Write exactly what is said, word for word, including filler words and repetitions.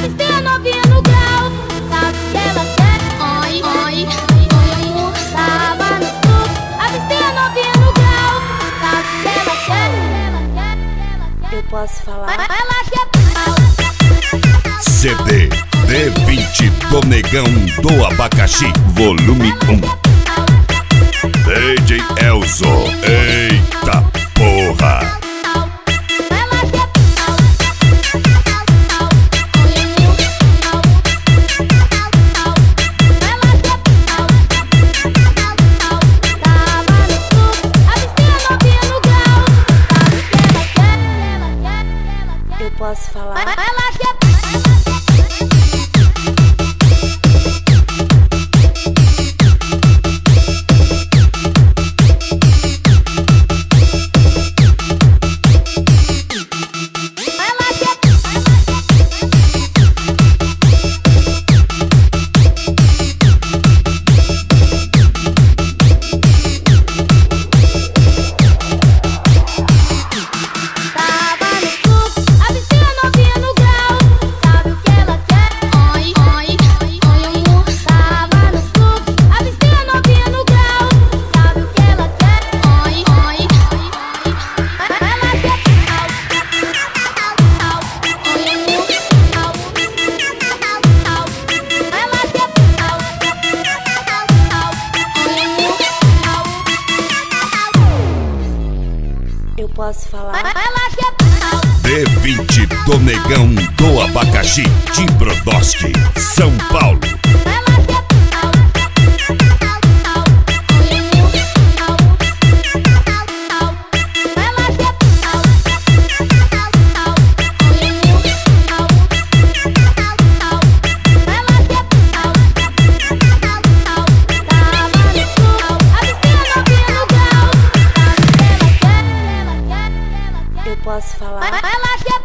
avistei a novinha no grau. Sabe o que ela quer? Oi, oi, oi, amor. Tava no fluxo, avistei a novinha no grau. Sabe o que ela quer? Eu posso falar? Ela quer pau. C D D vinte do Negão do Abacaxi, volume um. D J Elzo, eita porra! Eu posso falar? Ela quer. Eu posso falar? D vinte do Negão do Abacaxi, de Brodowski, São Paulo. Eu posso falar? Ela quer.